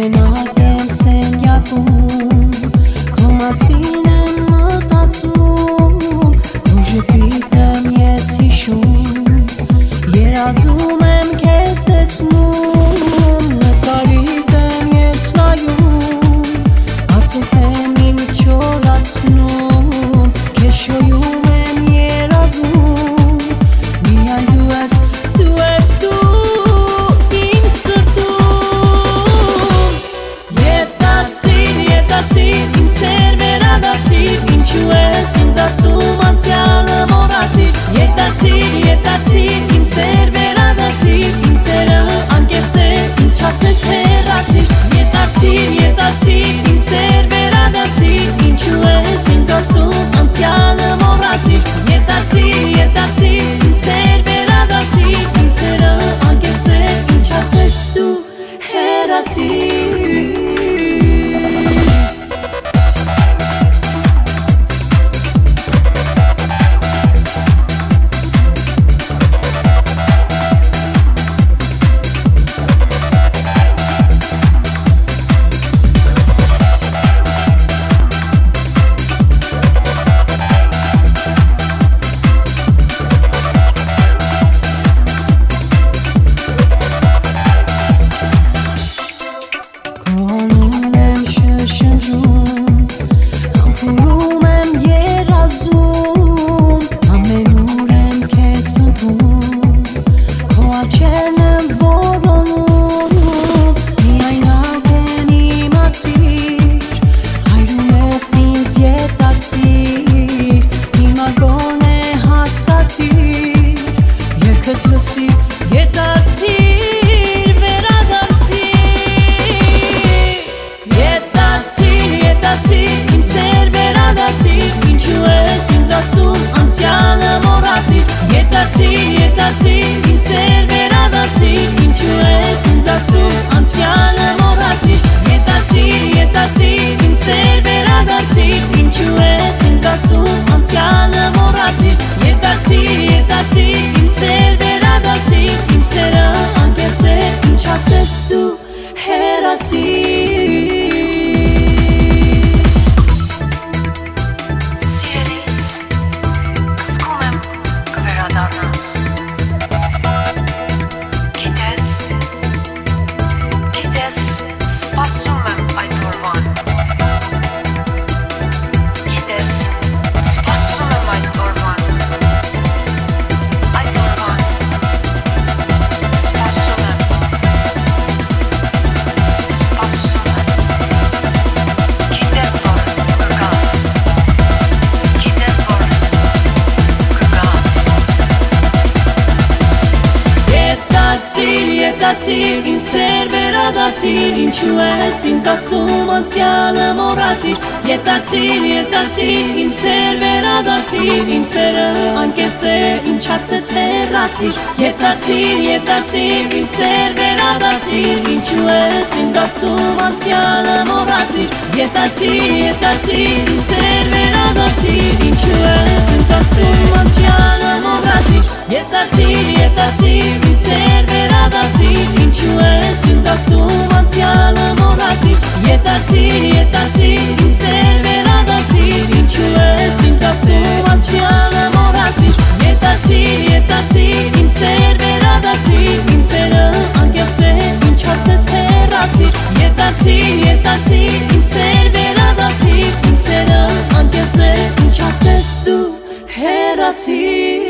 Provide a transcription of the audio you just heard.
Մենակ եմ սենյակում, քո մասին եմ մտածում, քո ժպիտն եմ ես հիշում, երազում եմ քեզ տեսնում, նկարիդ եմ ես նայում, ածուխ եմ իմ չորացնում, քեզ շոյում եմ երազում, միայն դու ես իմ սեր վերադարձիր, ինչու ես ինձ ասում անցյալը մոռացիր, ետացիր, իմ սեր վերադարձիր, իմ սերը անկեղծ է, ինչ ասես հեռացիր, ետացիր, իմ սեր վերադարձիր, ինչու ես ինձ ասում անցյալը մոռացիր, ետացիր, իմ սեր վերադարձիր, իմ սերը անկեղծ է, ինչ ասես դու հեռացիր. Ամփոփում եմ երազում, ամենուր եմ քեզ փնտրում, քո աչքերն եմ որոնում, միայնակ եմ իմացիր, հայրում ես ինձ ետացիր, հիմա գոնե հասկացիր, երգս լսի, ետացիր, վերադարձիր. Ետացիր, իմ սեր վերադարձիր, ինչու ես ինձ ասում անցյալը մոռացիր, ետացիր, իմ սեր վերադարձիր, ինչու ես ինձ ասում անցյալը մոռացիր, ետացիր, իմ սեր վերադարձիր, ինչու ես ինձ ասում անցյալը մոռացիր, ետացիր, իմ սեր վերադարձիր, իմ սերը անկեղծ է, ինչ ասես դու հեռացիր. Ետացիր, իմ սեր վերադարձիր, ինչու ես ինձ ասում անցյալը մոռացիր, ետացիր, իմ սեր վերադարձիր, իմ սերը անկեղծ է, ինչ ասես հեռացիր, ետացիր, իմ սեր վերադարձիր, ինչու ես ինձ ասում անցյալը մոռացիր, ետացիր, իմ սեր վերադարձիր, ինչու ես ինձ ասում անցյալը մոռացիր, ետացիր, իմ սեր վերադարձիր, ինչու ես ինձ ասում անցյալը մոռացիր, ետացիր, իմ սեր վերադարձիր, ինչու ես ինձ ասում անցյալը մոռացիր, ետացիր, իմ սեր վերադարձիր, իմ սերը անկեղծ է, ինչ ասես հեռացիր, ետացիր, իմ սեր վերադարձիր, իմ սերը անկեղծ է, ինչ ասես դու հեռացիր.